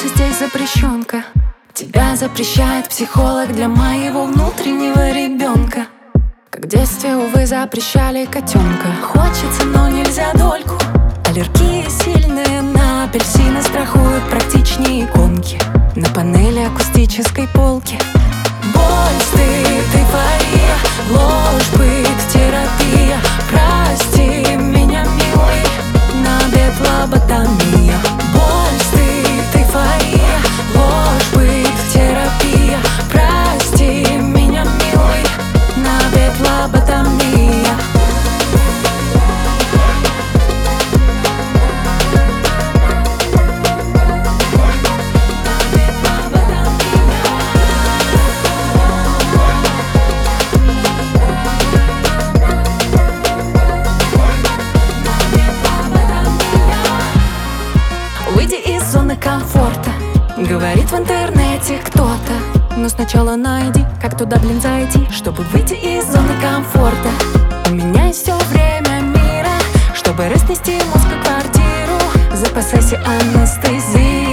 Оказывается, здесь запрещенка. Тебя запрещает психолог для моего внутреннего ребенка. Как в детстве, увы, запрещали котенка. Хочется, но нельзя дольку. Аллергия сильная на апельсины, страхуют практичнее иконки на панели акустической полки. Боль, стыд, эйфория, ложь, быт, терапия. Прости меня, милый, на обед лоботомия. Боль, стыд, эйфория, ложь, быт, терапия. Прости меня, милый, на обед лоботомия. Выйди из зоны комфорта, говорит в интернете кто-то. Но сначала найди, как туда, блин, зайти, чтобы выйти из зоны комфорта. У меня есть все время мира, чтобы разнести мозг в квартиру. Запасайся анестезией.